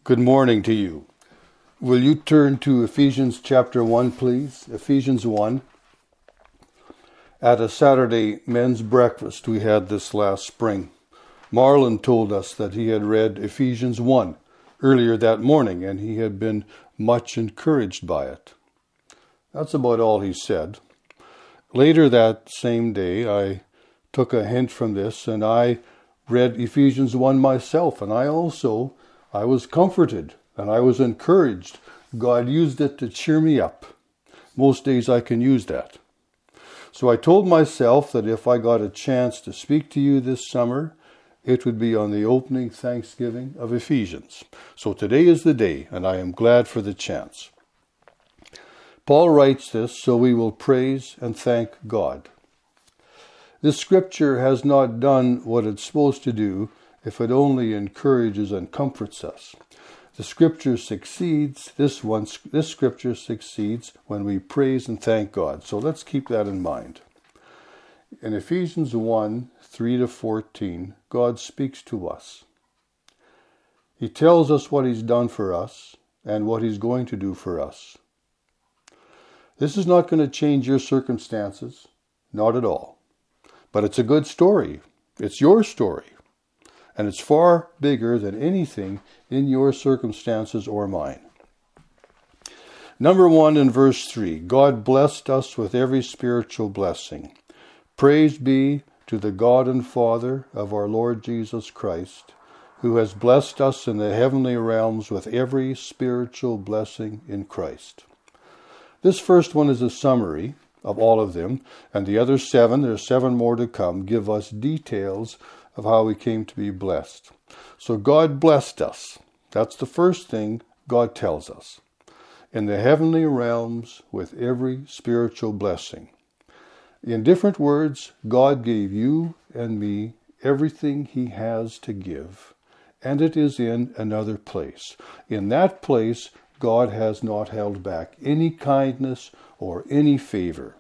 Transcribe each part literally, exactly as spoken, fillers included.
Good morning to you. Will you turn to Ephesians chapter one, please? Ephesians one. At a Saturday men's breakfast we had this last spring, Marlon told us that he had read Ephesians one earlier that morning and he had been much encouraged by it. That's about all he said. Later that same day I took a hint from this and I read Ephesians one myself, and I also, I was comforted and I was encouraged. God used it to cheer me up. Most days I can use that. So I told myself that if I got a chance to speak to you this summer, it would be on the opening Thanksgiving of Ephesians. So today is the day, and I am glad for the chance. Paul writes this, so we will praise and thank God. This scripture has not done what it's supposed to do if it only encourages and comforts us. The scripture succeeds, this one, this scripture succeeds when we praise and thank God. So let's keep that in mind. In Ephesians one, three to fourteen, God speaks to us. He tells us what he's done for us and what he's going to do for us. This is not going to change your circumstances, not at all. But it's a good story. It's your story. And it's far bigger than anything in your circumstances or mine. Number one in verse three, God blessed us with every spiritual blessing. Praise be to the God and Father of our Lord Jesus Christ, who has blessed us in the heavenly realms with every spiritual blessing in Christ. This first one is a summary of all of them, and the other seven, there are seven more to come, give us details of how we came to be blessed. So God blessed us. That's the first thing God tells us. In the heavenly realms with every spiritual blessing. In different words, God gave you and me everything he has to give, and it is in another place. In that place, God has not held back any kindness or any favor.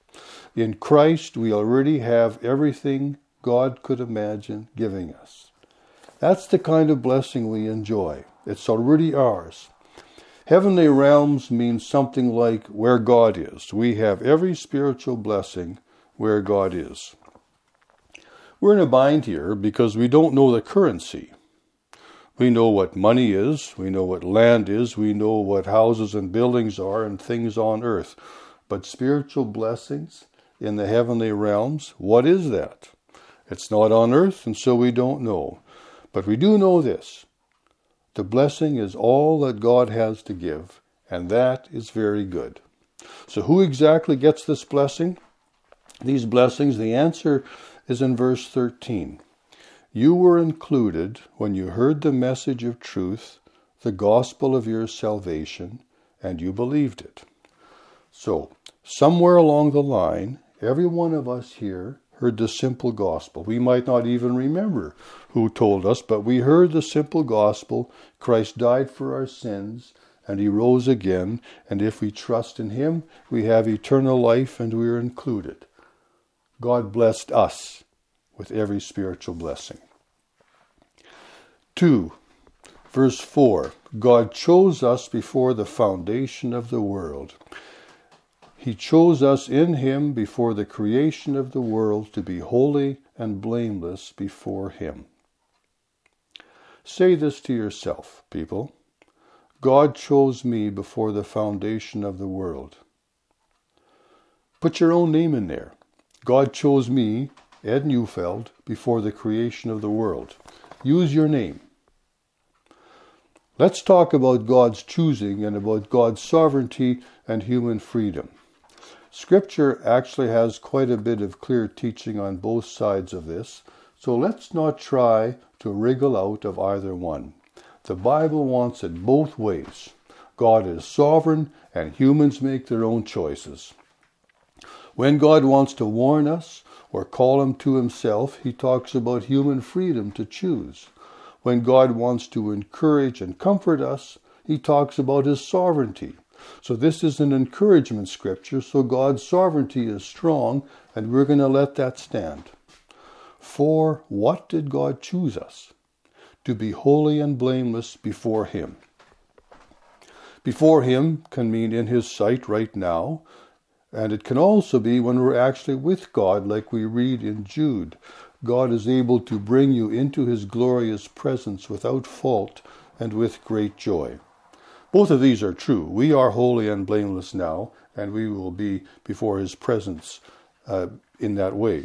In Christ, we already have everything God could imagine giving us. That's the kind of blessing we enjoy. It's already ours. Heavenly realms means something like where God is. We have every spiritual blessing where God is. We're in a bind here because we don't know the currency. We know what money is, we know what land is, we know what houses and buildings are and things on earth. But spiritual blessings in the heavenly realms, what is that? It's not on earth, and so we don't know. But we do know this. The blessing is all that God has to give, and that is very good. So who exactly gets this blessing? These blessings, the answer is in verse thirteen. You were included when you heard the message of truth, the gospel of your salvation, and you believed it. So, somewhere along the line, every one of us here heard the simple gospel. We might not even remember who told us, but we heard the simple gospel. Christ died for our sins, and he rose again, and if we trust in him, we have eternal life, and we are included. God blessed us with every spiritual blessing. Two, verse four, God chose us before the foundation of the world. He chose us in him before the creation of the world to be holy and blameless before him. Say this to yourself, people. God chose me before the foundation of the world. Put your own name in there. God chose me, Ed Neufeld, before the creation of the world. Use your name. Let's talk about God's choosing and about God's sovereignty and human freedom. Scripture actually has quite a bit of clear teaching on both sides of this, so let's not try to wriggle out of either one. The Bible wants it both ways. God is sovereign and humans make their own choices. When God wants to warn us or call him to himself, he talks about human freedom to choose. When God wants to encourage and comfort us, he talks about his sovereignty. So this is an encouragement scripture, so God's sovereignty is strong, and we're going to let that stand. For what did God choose us? to be holy and blameless before him. Before him can mean in his sight right now, and it can also be when we're actually with God, like we read in Jude. God is able to bring you into his glorious presence without fault and with great joy. Both of these are true. We are holy and blameless now, and we will be before his presence uh, in that way.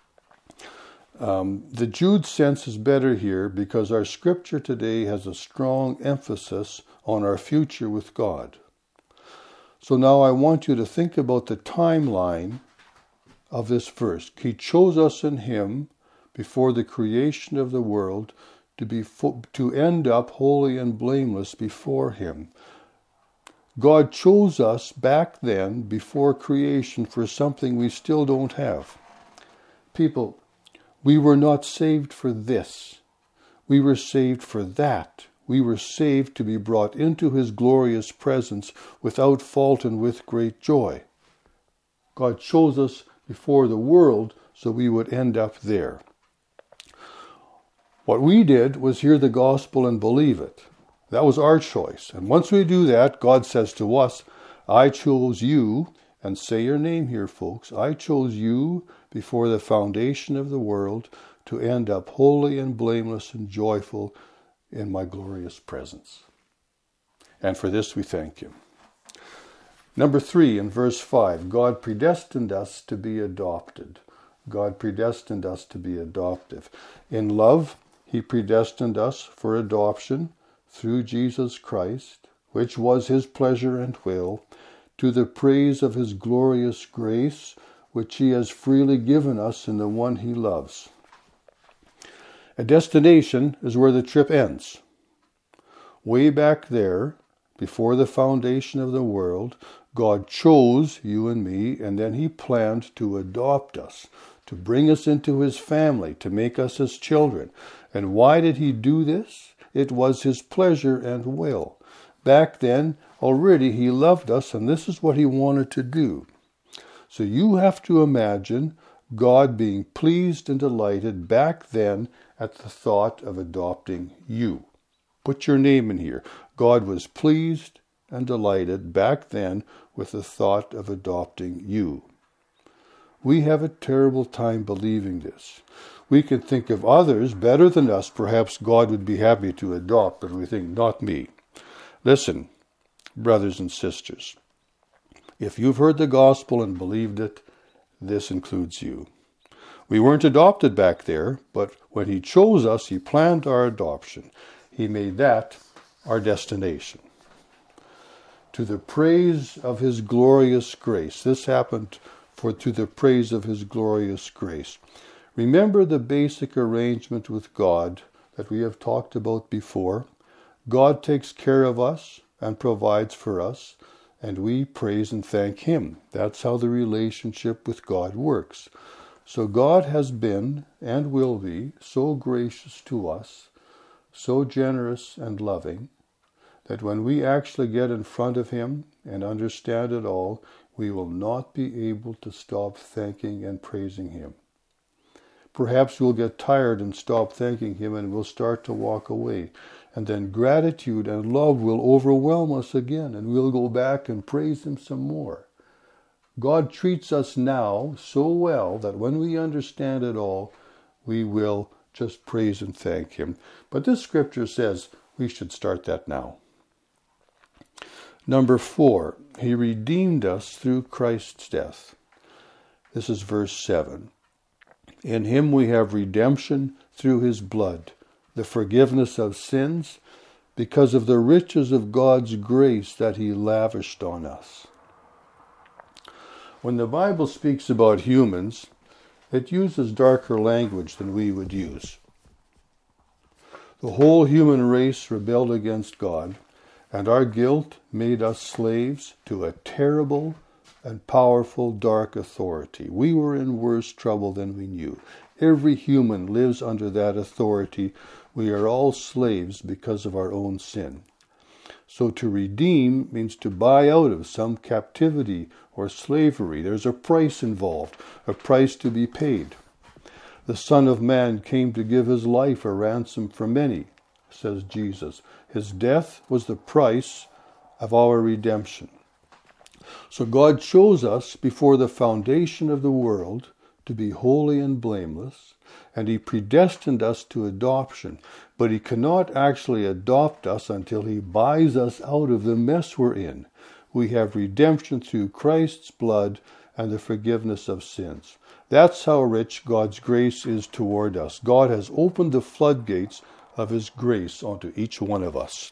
Um, the Jude sense is better here because our scripture today has a strong emphasis on our future with God. So now I want you to think about the timeline of this verse. He chose us in him before the creation of the world to be fo- to end up holy and blameless before him. God chose us back then before creation for something we still don't have. People, we were not saved for this. We were saved for that. We were saved to be brought into his glorious presence without fault and with great joy. God chose us before the world so we would end up there. What we did was hear the gospel and believe it. That was our choice. And once we do that, God says to us, I chose you, and say your name here, folks, I chose you before the foundation of the world to end up holy and blameless and joyful in my glorious presence. And for this we thank him. Number three, in verse five, God predestined us to be adopted. God predestined us to be adoptive. In love, he predestined us for adoption through Jesus Christ, which was his pleasure and will, to the praise of his glorious grace, which he has freely given us in the one he loves. A destination is where the trip ends. Way back there, before the foundation of the world, God chose you and me, and then he planned to adopt us, to bring us into his family, to make us his children. And why did he do this? It was his pleasure and will. Back then, already he loved us, and this is what he wanted to do. So you have to imagine God being pleased and delighted back then at the thought of adopting you. Put your name in here. God was pleased and delighted back then with the thought of adopting you. We have a terrible time believing this. We can think of others better than us. Perhaps God would be happy to adopt, but we think, not me. Listen, brothers and sisters, if you've heard the gospel and believed it, this includes you. We weren't adopted back there, but when he chose us, he planned our adoption. He made that our destination. To the praise of his glorious grace. This happened for to the praise of his glorious grace. Remember the basic arrangement with God that we have talked about before. God takes care of us and provides for us, and we praise and thank him. That's how the relationship with God works. So God has been and will be so gracious to us, so generous and loving, that when we actually get in front of him and understand it all, we will not be able to stop thanking and praising him. Perhaps we'll get tired and stop thanking him, and we'll start to walk away. And then gratitude and love will overwhelm us again, and we'll go back and praise him some more. God treats us now so well that when we understand it all, we will just praise and thank him. But this scripture says we should start that now. Number four, he redeemed us through Christ's death. This is verse seven. In him we have redemption through his blood, the forgiveness of sins, because of the riches of God's grace that he lavished on us. When the Bible speaks about humans, it uses darker language than we would use. The whole human race rebelled against God, and our guilt made us slaves to a terrible and powerful dark authority. We were in worse trouble than we knew. Every human lives under that authority. We are all slaves because of our own sin. So to redeem means to buy out of some captivity or slavery. There's a price involved, a price to be paid. The Son of Man came to give his life a ransom for many. says Jesus. His death was the price of our redemption. So God chose us before the foundation of the world to be holy and blameless, and he predestined us to adoption. But he cannot actually adopt us until he buys us out of the mess we're in. We have redemption through Christ's blood and the forgiveness of sins. That's how rich God's grace is toward us. God has opened the floodgates of his grace onto each one of us.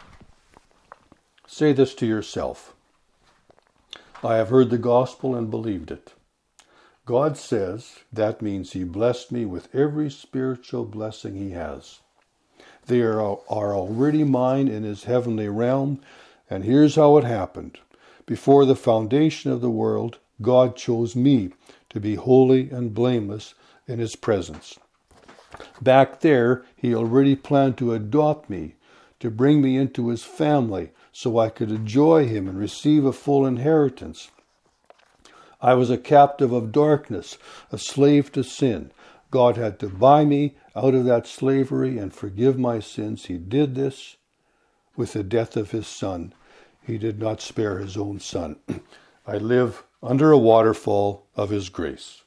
Say this to yourself. I have heard the gospel and believed it. God says that means he blessed me with every spiritual blessing he has. They are, are already mine in his heavenly realm, and here's how it happened. Before the foundation of the world, God chose me to be holy and blameless in his presence. Back there, he already planned to adopt me, to bring me into his family, so I could enjoy him and receive a full inheritance. I was a captive of darkness, a slave to sin. God had to buy me out of that slavery and forgive my sins. He did this with the death of his son. He did not spare his own son. I live under a waterfall of his grace.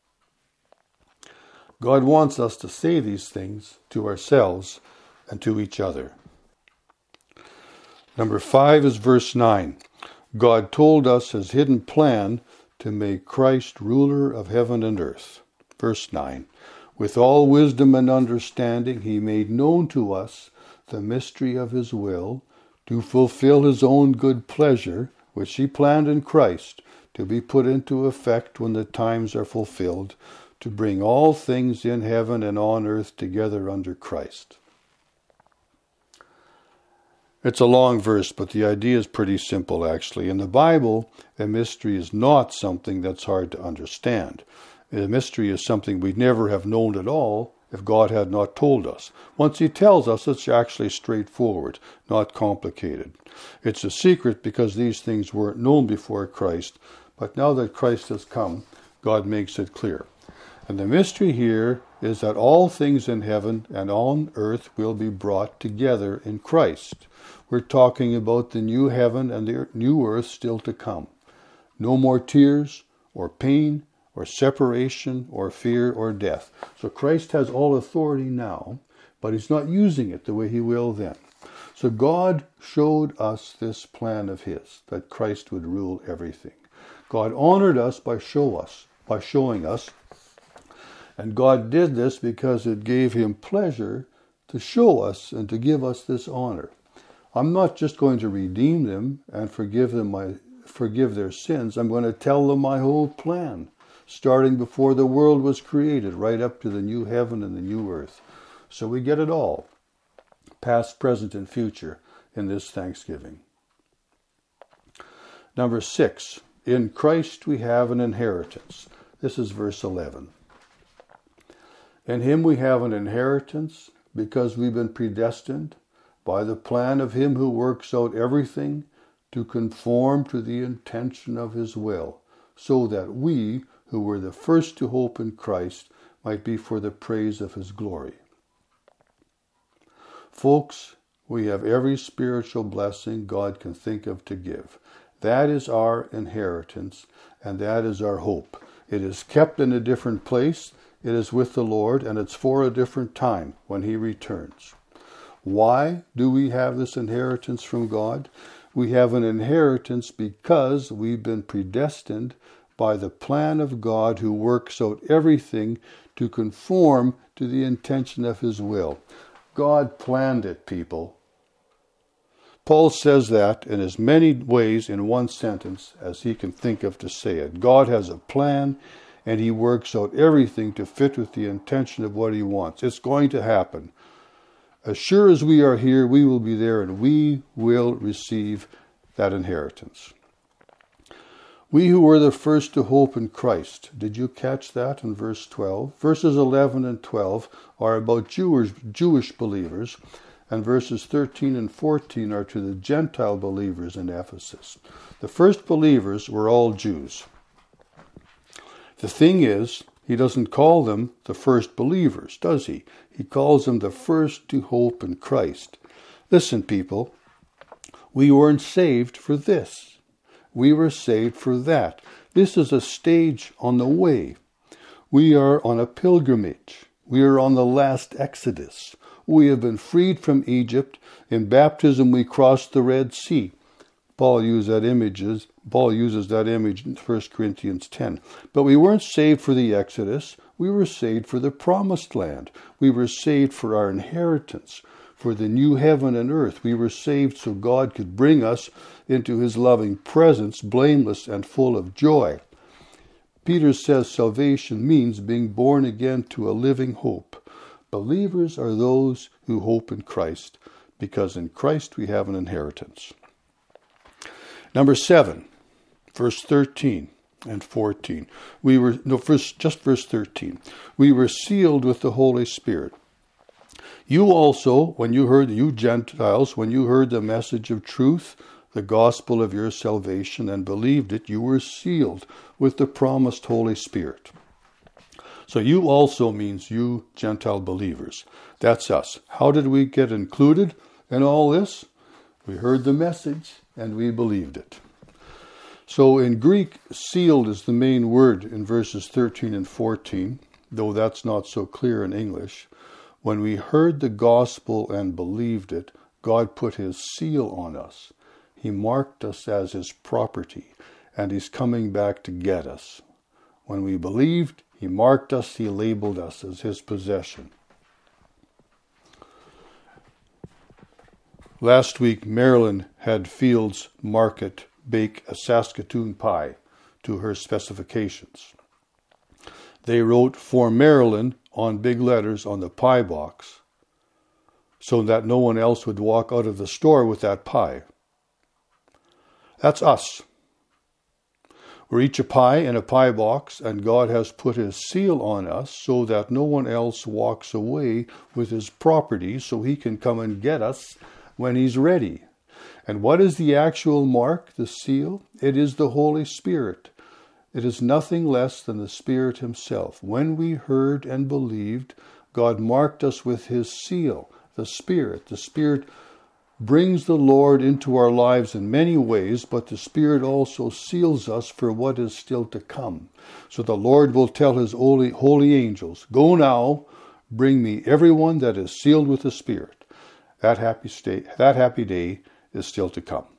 God wants us to say these things to ourselves and to each other. Number five is verse nine. God told us his hidden plan to make Christ ruler of heaven and earth. Verse nine. With all wisdom and understanding, he made known to us the mystery of his will, to fulfill his own good pleasure, which he planned in Christ, to be put into effect when the times are fulfilled, to bring all things in heaven and on earth together under Christ. It's a long verse, but the idea is pretty simple, actually. In the Bible, a mystery is not something that's hard to understand. A mystery is something we'd never have known at all if God had not told us. Once he tells us, it's actually straightforward, not complicated. It's a secret because these things weren't known before Christ, but now that Christ has come, God makes it clear. And the mystery here is that all things in heaven and on earth will be brought together in Christ. We're talking about the new heaven and the new earth still to come. No more tears or pain or separation or fear or death. So Christ has all authority now, but he's not using it the way he will then. So God showed us this plan of his, that Christ would rule everything. God honored us by show us, by showing us. And God did this because it gave him pleasure to show us and to give us this honor. I'm not just going to redeem them and forgive them my forgive their sins. I'm going to tell them my whole plan, starting before the world was created, right up to the new heaven and the new earth. So we get it all, past, present, and future, in this Thanksgiving. Number six, in Christ we have an inheritance. This is verse eleven. In him we have an inheritance because we've been predestined by the plan of him who works out everything to conform to the intention of his will, so that we, who were the first to hope in Christ, might be for the praise of his glory. Folks, we have every spiritual blessing God can think of to give. That is our inheritance, and that is our hope. It is kept in a different place, it is with the Lord, and it's for a different time when he returns. Why do we have this inheritance from God? We have an inheritance because we've been predestined by the plan of God who works out everything to conform to the intention of his will. God planned it, people. Paul says that in as many ways in one sentence as he can think of to say it. God has a plan, and he works out everything to fit with the intention of what he wants. It's going to happen. As sure as we are here, we will be there, and we will receive that inheritance. We who were the first to hope in Christ. Did you catch that in verse twelve? Verses eleven and twelve are about Jewish, Jewish believers, and verses thirteen and fourteen are to the Gentile believers in Ephesus. The first believers were all Jews. The thing is, he doesn't call them the first believers, does he? He calls them the first to hope in Christ. Listen, people, we weren't saved for this. We were saved for that. This is a stage on the way. We are on a pilgrimage. We are on the last Exodus. We have been freed from Egypt. In baptism, we crossed the Red Sea. Paul used that images. Paul uses that image in First Corinthians ten. But we weren't saved for the Exodus. We were saved for the promised land. We were saved for our inheritance, for the new heaven and earth. We were saved so God could bring us into his loving presence, blameless and full of joy. Peter says salvation means being born again to a living hope. Believers are those who hope in Christ, because in Christ we have an inheritance. Number seven, verse thirteen and fourteen. We were, no, first, just verse thirteen. We were sealed with the Holy Spirit. You also, when you heard, you Gentiles, when you heard the message of truth, the gospel of your salvation, and believed it, you were sealed with the promised Holy Spirit. So you also means you Gentile believers. That's us. How did we get included in all this? We heard the message and we believed it. So in Greek, sealed is the main word in verses thirteen and fourteen, though that's not so clear in English. When we heard the gospel and believed it, God put his seal on us. He marked us as his property, and he's coming back to get us. When we believed, he marked us, he labeled us as his possession. Last week, Marilyn had Fields Market bake a Saskatoon pie to her specifications. They wrote, "For Marilyn," on big letters on the pie box, so that no one else would walk out of the store with that pie. That's us. We're each a pie in a pie box, and God has put his seal on us so that no one else walks away with his property, so he can come and get us when he's ready. And what is the actual mark, the seal? It is the Holy Spirit. It is nothing less than the Spirit himself. When we heard and believed, God marked us with his seal, the Spirit. The Spirit brings the Lord into our lives in many ways, but the Spirit also seals us for what is still to come. So the Lord will tell his holy, holy angels, "Go now, bring me everyone that is sealed with the Spirit." That happy state, that happy day is still to come.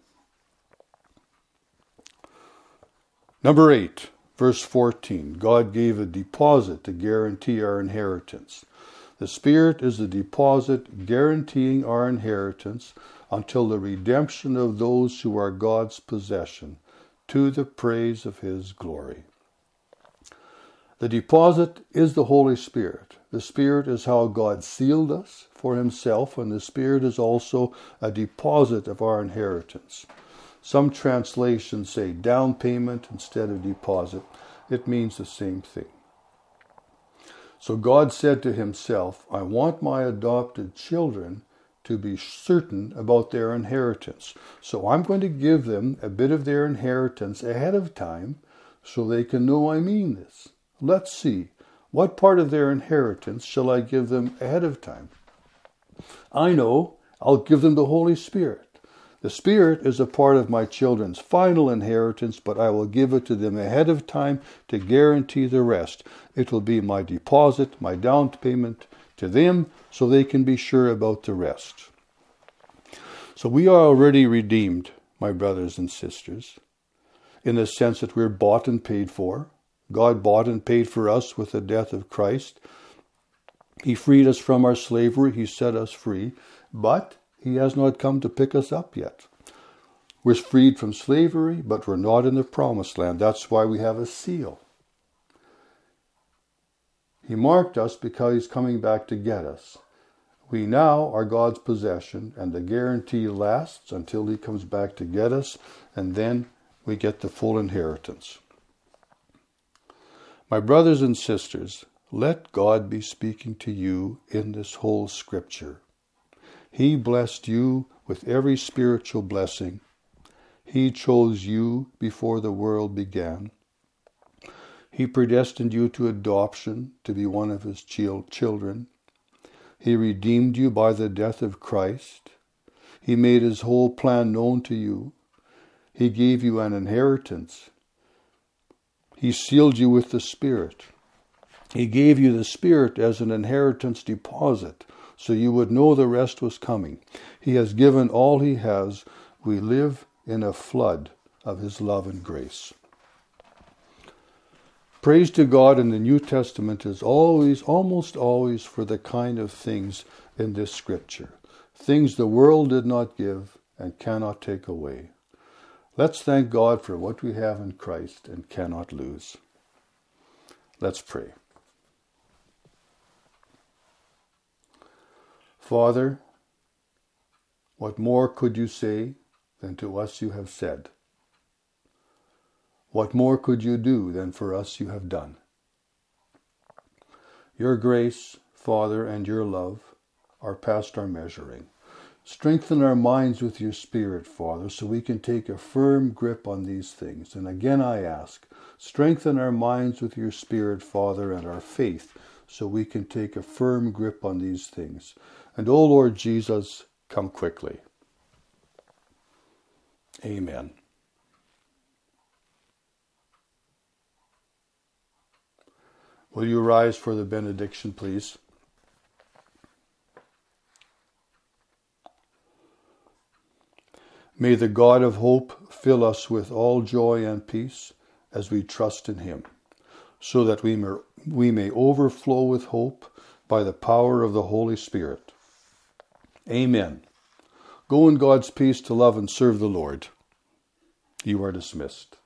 Number eight, verse fourteen. God gave a deposit to guarantee our inheritance. The Spirit is the deposit guaranteeing our inheritance until the redemption of those who are God's possession, to the praise of his glory. The deposit is the Holy Spirit. The Spirit is how God sealed us for himself, and the Spirit is also a deposit of our inheritance. Some translations say down payment instead of deposit. It means the same thing. So God said to himself, "I want my adopted children to be certain about their inheritance. So I'm going to give them a bit of their inheritance ahead of time so they can know I mean this. Let's see, what part of their inheritance shall I give them ahead of time? I know, I'll give them the Holy Spirit. The Spirit is a part of my children's final inheritance, but I will give it to them ahead of time to guarantee the rest. It will be my deposit, my down payment to them, so they can be sure about the rest." So we are already redeemed, my brothers and sisters, in the sense that we're bought and paid for. God bought and paid for us with the death of Christ. He freed us from our slavery. He set us free. But he has not come to pick us up yet. We're freed from slavery, but we're not in the promised land. That's why we have a seal. He marked us because he's coming back to get us. We now are God's possession, and the guarantee lasts until he comes back to get us, and then we get the full inheritance. My brothers and sisters, let God be speaking to you in this whole scripture. He blessed you with every spiritual blessing. He chose you before the world began. He predestined you to adoption to be one of his children. He redeemed you by the death of Christ. He made his whole plan known to you. He gave you an inheritance. He sealed you with the Spirit. He gave you the Spirit as an inheritance deposit, so you would know the rest was coming. He has given all he has. We live in a flood of his love and grace. Praise to God in the New Testament is always, almost always, for the kind of things in this scripture. Things the world did not give and cannot take away. Let's thank God for what we have in Christ and cannot lose. Let's pray. Father, what more could you say than to us you have said? What more could you do than for us you have done? Your grace, Father, and your love are past our measuring. Strengthen our minds with your Spirit, Father, so we can take a firm grip on these things. And again I ask, strengthen our minds with your Spirit, Father, and our faith, so we can take a firm grip on these things. And, O Lord Jesus, come quickly. Amen. Will you rise for the benediction, please? May the God of hope fill us with all joy and peace as we trust in him, so that we may, we may overflow with hope by the power of the Holy Spirit. Amen. Go in God's peace to love and serve the Lord. You are dismissed.